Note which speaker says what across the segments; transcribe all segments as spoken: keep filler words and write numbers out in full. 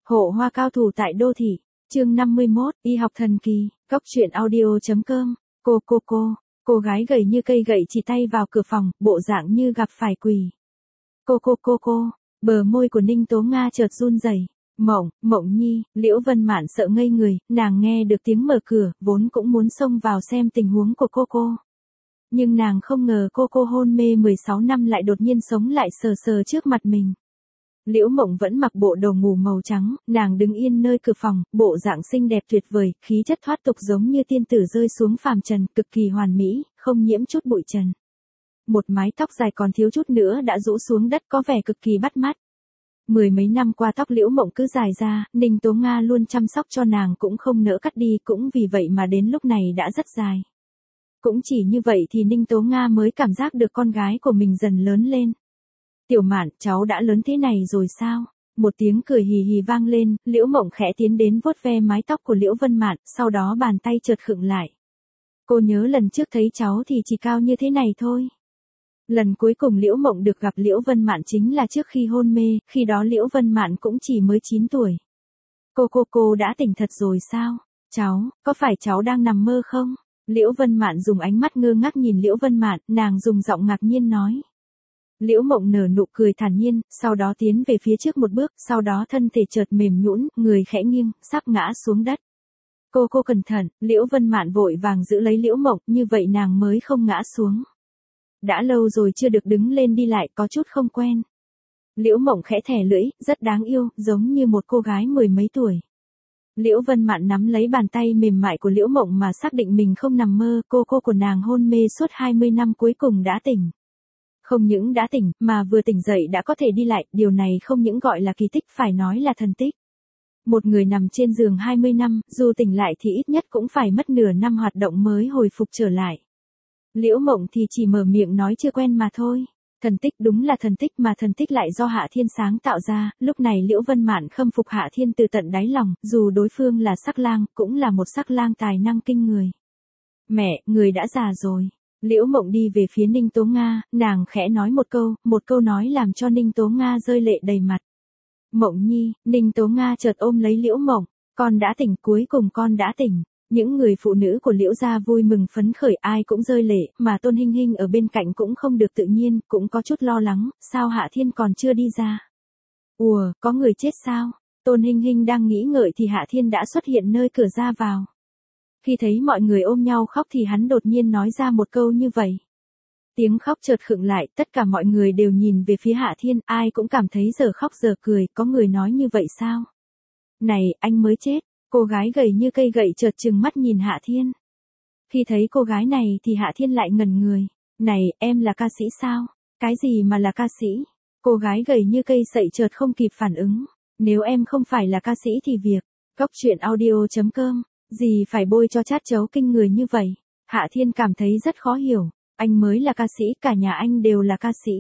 Speaker 1: Hộ hoa cao thủ tại đô thị, chương năm mươi mốt, y học thần kỳ, góc truyện audio.com, cô cô cô, cô gái gầy như cây gậy chỉ tay vào cửa phòng, bộ dạng như gặp phải quỷ. Cô cô cô cô, bờ môi của Ninh Tố Nga chợt run rẩy. Mộng, Mộng Nhi, Liễu Vân Mạn sợ ngây người, nàng nghe được tiếng mở cửa, vốn cũng muốn xông vào xem tình huống của cô cô. Nhưng nàng không ngờ cô cô hôn mê mười sáu năm lại đột nhiên sống lại sờ sờ trước mặt mình. Liễu Mộng vẫn mặc bộ đồ ngủ màu trắng, nàng đứng yên nơi cửa phòng, bộ dạng xinh đẹp tuyệt vời, khí chất thoát tục giống như tiên tử rơi xuống phàm trần, cực kỳ hoàn mỹ, không nhiễm chút bụi trần. Một mái tóc dài còn thiếu chút nữa đã rũ xuống đất có vẻ cực kỳ bắt mắt. Mười mấy năm qua tóc Liễu Mộng cứ dài ra, Ninh Tố Nga luôn chăm sóc cho nàng cũng không nỡ cắt đi, cũng vì vậy mà đến lúc này đã rất dài. Cũng chỉ như vậy thì Ninh Tố Nga mới cảm giác được con gái của mình dần lớn lên. Tiểu Mạn, cháu đã lớn thế này rồi sao? Một tiếng cười hì hì vang lên, Liễu Mộng khẽ tiến đến vuốt ve mái tóc của Liễu Vân Mạn, sau đó bàn tay chợt khựng lại. Cô nhớ lần trước thấy cháu thì chỉ cao như thế này thôi. Lần cuối cùng Liễu Mộng được gặp Liễu Vân Mạn chính là trước khi hôn mê, khi đó Liễu Vân Mạn cũng chỉ mới chín tuổi. Cô cô cô đã tỉnh thật rồi sao? Cháu, có phải cháu đang nằm mơ không? Liễu Vân Mạn dùng ánh mắt ngơ ngác nhìn Liễu Vân Mạn, nàng dùng giọng ngạc nhiên nói. Liễu Mộng nở nụ cười thản nhiên, sau đó tiến về phía trước một bước, sau đó thân thể chợt mềm nhũn, người khẽ nghiêng, sắp ngã xuống đất. Cô cô cẩn thận, Liễu Vân Mạn vội vàng giữ lấy Liễu Mộng, như vậy nàng mới không ngã xuống. Đã lâu rồi chưa được đứng lên đi lại, có chút không quen. Liễu Mộng khẽ thẻ lưỡi, rất đáng yêu, giống như một cô gái mười mấy tuổi. Liễu Vân Mạn nắm lấy bàn tay mềm mại của Liễu Mộng mà xác định mình không nằm mơ, cô cô của nàng hôn mê suốt hai mươi năm cuối cùng đã tỉnh. Không những đã tỉnh, mà vừa tỉnh dậy đã có thể đi lại, điều này không những gọi là kỳ tích, phải nói là thần tích. Một người nằm trên giường hai mươi năm, dù tỉnh lại thì ít nhất cũng phải mất nửa năm hoạt động mới hồi phục trở lại. Liễu Mộng thì chỉ mở miệng nói chưa quen mà thôi. Thần tích đúng là thần tích, mà thần tích lại do Hạ Thiên sáng tạo ra, lúc này Liễu Vân Mạn khâm phục Hạ Thiên từ tận đáy lòng, dù đối phương là sắc lang, cũng là một sắc lang tài năng kinh người. Mẹ, người đã già rồi. Liễu Mộng đi về phía Ninh Tố Nga, nàng khẽ nói một câu, một câu nói làm cho Ninh Tố Nga rơi lệ đầy mặt. Mộng Nhi, Ninh Tố Nga chợt ôm lấy Liễu Mộng, con đã tỉnh, cuối cùng con đã tỉnh. Những người phụ nữ của Liễu gia vui mừng phấn khởi, ai cũng rơi lệ, mà Tôn Hinh Hinh ở bên cạnh cũng không được tự nhiên, cũng có chút lo lắng, sao Hạ Thiên còn chưa đi ra? Ùa, có người chết sao? Tôn Hinh Hinh đang nghĩ ngợi thì Hạ Thiên đã xuất hiện nơi cửa ra vào. Khi thấy mọi người ôm nhau khóc thì hắn đột nhiên nói ra một câu như vậy. Tiếng khóc chợt khựng lại, tất cả mọi người đều nhìn về phía Hạ Thiên, ai cũng cảm thấy giờ khóc giờ cười, có người nói như vậy sao? Này, anh mới chết. Cô gái gầy như cây gậy chợt trừng mắt nhìn Hạ Thiên. Khi thấy cô gái này thì Hạ Thiên lại ngẩn người. Này, em là ca sĩ sao? Cái gì mà là ca sĩ? Cô gái gầy như cây sậy chợt không kịp phản ứng. Nếu em không phải là ca sĩ thì việc. Góc truyện audio.com. Gì phải bôi cho chát chấu kinh người như vậy? Hạ Thiên cảm thấy rất khó hiểu. Anh mới là ca sĩ, cả nhà anh đều là ca sĩ.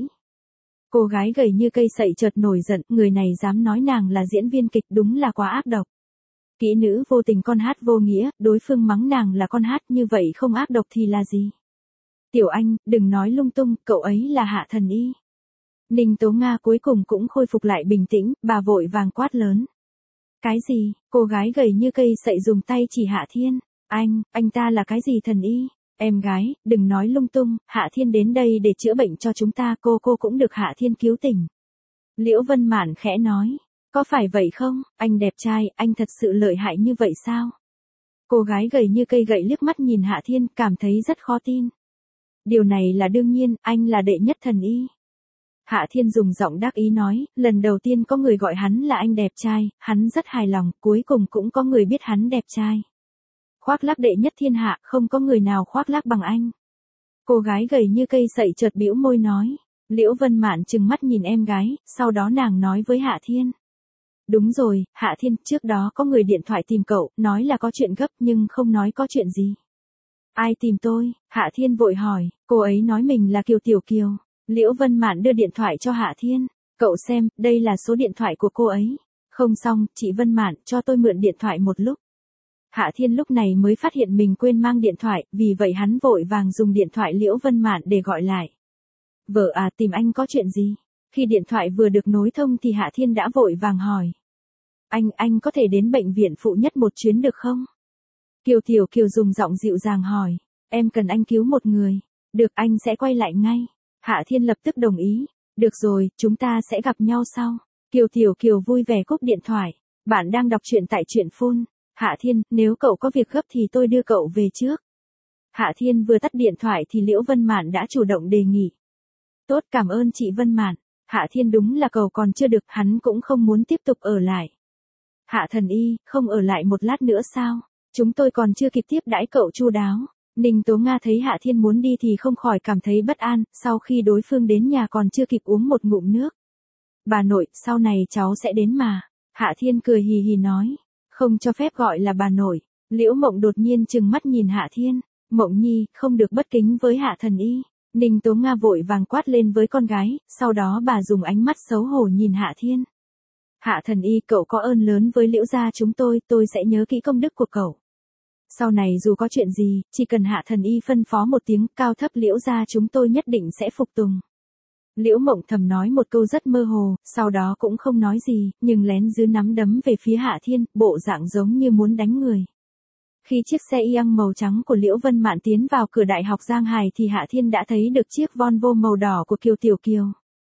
Speaker 1: Cô gái gầy như cây sậy chợt nổi giận, người này dám nói nàng là diễn viên kịch, đúng là quá ác độc. Kỹ nữ vô tình con hát vô nghĩa, đối phương mắng nàng là con hát, như vậy không ác độc thì là gì? Tiểu Anh, đừng nói lung tung, cậu ấy là Hạ Thần Y. Ninh Tố Nga cuối cùng cũng khôi phục lại bình tĩnh, bà vội vàng quát lớn. Cái gì? Cô gái gầy như cây sậy dùng tay chỉ Hạ Thiên. Anh, anh ta là cái gì thần y? Em gái, đừng nói lung tung, Hạ Thiên đến đây để chữa bệnh cho chúng ta, cô cô cũng được Hạ Thiên cứu tỉnh. Liễu Vân Mạn khẽ nói. Có phải vậy không? Anh đẹp trai, anh thật sự lợi hại như vậy sao? Cô gái gầy như cây gậy liếc mắt nhìn Hạ Thiên, cảm thấy rất khó tin. Điều này là đương nhiên, anh là đệ nhất thần y. Hạ Thiên dùng giọng đắc ý nói, lần đầu tiên có người gọi hắn là anh đẹp trai, hắn rất hài lòng, cuối cùng cũng có người biết hắn đẹp trai. Khoác lác đệ nhất thiên hạ, không có người nào khoác lác bằng anh. Cô gái gầy như cây sậy chợt bĩu môi nói. Liễu Vân Mạn trừng mắt nhìn em gái, sau đó nàng nói với Hạ Thiên. Đúng rồi, Hạ Thiên, trước đó có người điện thoại tìm cậu, nói là có chuyện gấp nhưng không nói có chuyện gì. Ai tìm tôi? Hạ Thiên vội hỏi, cô ấy nói mình là Kiều Tiểu Kiều. Liễu Vân Mạn đưa điện thoại cho Hạ Thiên. Cậu xem, đây là số điện thoại của cô ấy. Không xong, chị Vân Mạn, cho tôi mượn điện thoại một lúc. Hạ Thiên lúc này mới phát hiện mình quên mang điện thoại, vì vậy hắn vội vàng dùng điện thoại Liễu Vân Mạn để gọi lại. Vợ à, tìm anh có chuyện gì? Khi điện thoại vừa được nối thông thì Hạ Thiên đã vội vàng hỏi. Anh, anh có thể đến bệnh viện phụ nhất một chuyến được không? Kiều Tiểu Kiều dùng giọng dịu dàng hỏi. Em cần anh cứu một người. Được, anh sẽ quay lại ngay. Hạ Thiên lập tức đồng ý. Được rồi, chúng ta sẽ gặp nhau sau. Kiều Tiểu Kiều vui vẻ cúp điện thoại. Bạn đang đọc truyện tại truyện phun. Hạ Thiên, nếu cậu có việc gấp thì tôi đưa cậu về trước. Hạ Thiên vừa tắt điện thoại thì Liễu Vân Mạn đã chủ động đề nghị. Tốt, cảm ơn chị Vân Mạn. Hạ Thiên đúng là cầu còn chưa được, hắn cũng không muốn tiếp tục ở lại. Hạ Thần Y, không ở lại một lát nữa sao? Chúng tôi còn chưa kịp tiếp đãi cậu chu đáo. Ninh Tố Nga thấy Hạ Thiên muốn đi thì không khỏi cảm thấy bất an, sau khi đối phương đến nhà còn chưa kịp uống một ngụm nước. Bà nội, sau này cháu sẽ đến mà. Hạ Thiên cười hì hì nói. Không cho phép gọi là bà nội. Liễu Mộng đột nhiên trừng mắt nhìn Hạ Thiên. Mộng Nhi, không được bất kính với Hạ Thần Y. Ninh Tố Nga vội vàng quát lên với con gái, sau đó bà dùng ánh mắt xấu hổ nhìn Hạ Thiên. Hạ Thần Y, cậu có ơn lớn với Liễu gia chúng tôi, tôi sẽ nhớ kỹ công đức của cậu. Sau này dù có chuyện gì, chỉ cần Hạ Thần Y phân phó một tiếng, cao thấp Liễu gia chúng tôi nhất định sẽ phục tùng. Liễu Mộng thầm nói một câu rất mơ hồ, sau đó cũng không nói gì, nhưng lén giữ nắm đấm về phía Hạ Thiên, bộ dạng giống như muốn đánh người. Khi chiếc xe Iang màu trắng của Liễu Vân Mạn tiến vào cửa Đại học Giang Hải thì Hạ Thiên đã thấy được chiếc Volvo màu đỏ của Kiều Tiểu Kiều.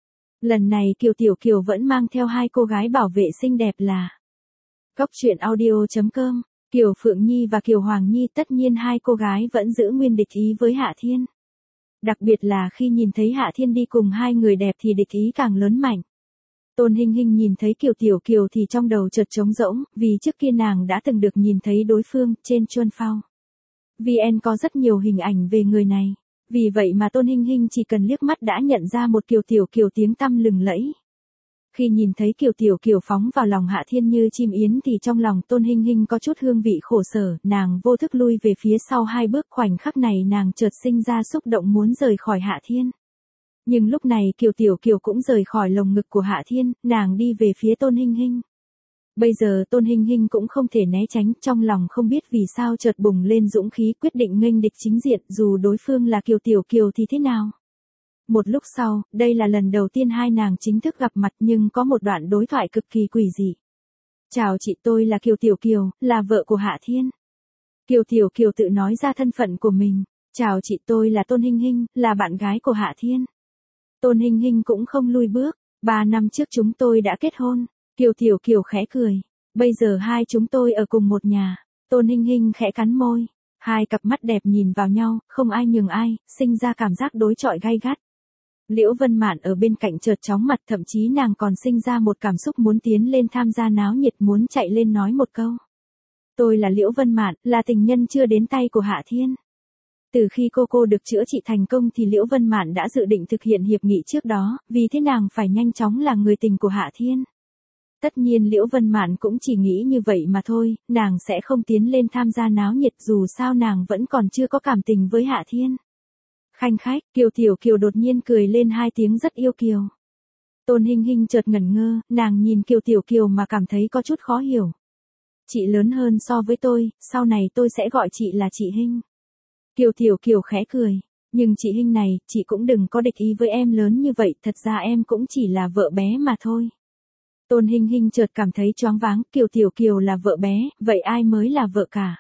Speaker 1: Lần này Kiều Tiểu Kiều vẫn mang theo hai cô gái bảo vệ xinh đẹp là Cóc truyện audio chấm com, Kiều Phượng Nhi và Kiều Hoàng Nhi. Tất nhiên hai cô gái vẫn giữ nguyên địch ý với Hạ Thiên. Đặc biệt là khi nhìn thấy Hạ Thiên đi cùng hai người đẹp thì địch ý càng lớn mạnh. Tôn Hinh Hinh nhìn thấy Kiều Tiểu Kiều thì trong đầu chợt trống rỗng, vì trước kia nàng đã từng được nhìn thấy đối phương trên Chuân Phao. vê en có rất nhiều hình ảnh về người này. Vì vậy mà Tôn Hinh Hinh chỉ cần liếc mắt đã nhận ra một Kiều Tiểu Kiều tiếng tăm lừng lẫy. Khi nhìn thấy Kiều Tiểu Kiều phóng vào lòng Hạ Thiên như chim yến thì trong lòng Tôn Hinh Hinh có chút hương vị khổ sở, nàng vô thức lui về phía sau hai bước, khoảnh khắc này nàng chợt sinh ra xúc động muốn rời khỏi Hạ Thiên. Nhưng lúc này Kiều Tiểu Kiều cũng rời khỏi lồng ngực của Hạ Thiên, nàng đi về phía Tôn Hinh Hinh. Bây giờ Tôn Hinh Hinh cũng không thể né tránh, trong lòng không biết vì sao chợt bùng lên dũng khí quyết định nghênh địch chính diện, dù đối phương là Kiều Tiểu Kiều thì thế nào. Một lúc sau, đây là lần đầu tiên hai nàng chính thức gặp mặt nhưng có một đoạn đối thoại cực kỳ quỷ dị. Chào chị, tôi là Kiều Tiểu Kiều, là vợ của Hạ Thiên. Kiều Tiểu Kiều tự nói ra thân phận của mình. Chào chị, tôi là Tôn Hinh Hinh, là bạn gái của Hạ Thiên. Tôn Hinh Hinh cũng không lui bước. Ba năm trước chúng tôi đã kết hôn. Kiều Tiểu Kiều khẽ cười. Bây giờ hai chúng tôi ở cùng một nhà. Tôn Hinh Hinh khẽ cắn môi. Hai cặp mắt đẹp nhìn vào nhau, không ai nhường ai, sinh ra cảm giác đối chọi gay gắt. Liễu Vân Mạn ở bên cạnh chợt chóng mặt, thậm chí nàng còn sinh ra một cảm xúc muốn tiến lên tham gia náo nhiệt, muốn chạy lên nói một câu. Tôi là Liễu Vân Mạn, là tình nhân chưa đến tay của Hạ Thiên. Từ khi cô cô được chữa trị thành công thì Liễu Vân Mạn đã dự định thực hiện hiệp nghị trước đó, vì thế nàng phải nhanh chóng là người tình của Hạ Thiên. Tất nhiên Liễu Vân Mạn cũng chỉ nghĩ như vậy mà thôi, nàng sẽ không tiến lên tham gia náo nhiệt, dù sao nàng vẫn còn chưa có cảm tình với Hạ Thiên. Khanh khách, Kiều Tiểu Kiều đột nhiên cười lên hai tiếng rất yêu kiều. Tôn Hinh Hinh chợt ngẩn ngơ, nàng nhìn Kiều Tiểu Kiều mà cảm thấy có chút khó hiểu. Chị lớn hơn so với tôi, sau này tôi sẽ gọi chị là chị Hinh. Kiều Tiểu Kiều khẽ cười. Nhưng chị Hinh này, chị cũng đừng có địch ý với em lớn như vậy, thật ra em cũng chỉ là vợ bé mà thôi. Tôn Hinh Hinh chợt cảm thấy choáng váng, Kiều Tiểu Kiều là vợ bé, vậy ai mới là vợ cả?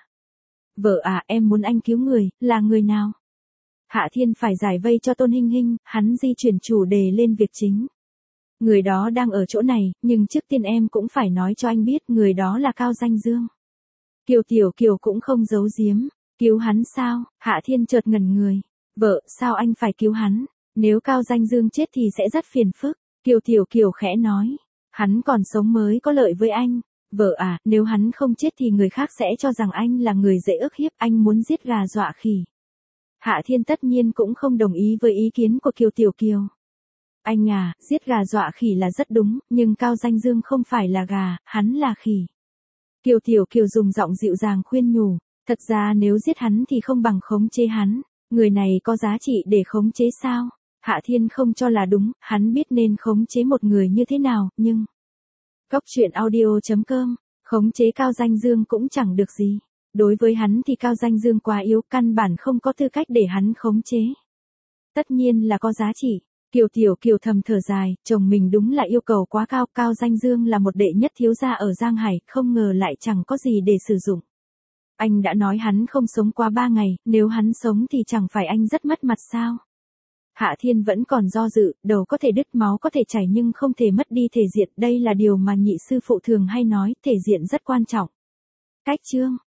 Speaker 1: Vợ à, em muốn anh cứu người, là người nào? Hạ Thiên phải giải vây cho Tôn Hinh Hinh, hắn di chuyển chủ đề lên việc chính. Người đó đang ở chỗ này, nhưng trước tiên em cũng phải nói cho anh biết, người đó là Cao Danh Dương. Kiều Tiểu Kiều cũng không giấu giếm. Cứu hắn sao? Hạ Thiên chợt ngẩn người. Vợ, sao anh phải cứu hắn? Nếu Cao Danh Dương chết thì sẽ rất phiền phức. Kiều Tiểu Kiều khẽ nói. Hắn còn sống mới có lợi với anh. Vợ à, nếu hắn không chết thì người khác sẽ cho rằng anh là người dễ ức hiếp, anh muốn giết gà dọa khỉ. Hạ Thiên tất nhiên cũng không đồng ý với ý kiến của Kiều Tiểu Kiều. Anh à, giết gà dọa khỉ là rất đúng, nhưng Cao Danh Dương không phải là gà, hắn là khỉ. Kiều Tiểu Kiều dùng giọng dịu dàng khuyên nhủ. Thật ra nếu giết hắn thì không bằng khống chế hắn, người này có giá trị để khống chế sao? Hạ Thiên không cho là đúng, hắn biết nên khống chế một người như thế nào, nhưng... Cóc truyện audio chấm com, khống chế Cao Danh Dương cũng chẳng được gì. Đối với hắn thì Cao Danh Dương quá yếu, căn bản không có tư cách để hắn khống chế. Tất nhiên là có giá trị. Kiều Tiểu Kiều thầm thở dài, chồng mình đúng là yêu cầu quá cao, Cao Danh Dương là một đệ nhất thiếu gia ở Giang Hải, không ngờ lại chẳng có gì để sử dụng. Anh đã nói hắn không sống qua ba ngày, nếu hắn sống thì chẳng phải anh rất mất mặt sao? Hạ Thiên vẫn còn do dự, đầu có thể đứt máu có thể chảy nhưng không thể mất đi thể diện, đây là điều mà nhị sư phụ thường hay nói, thể diện rất quan trọng. Cách chương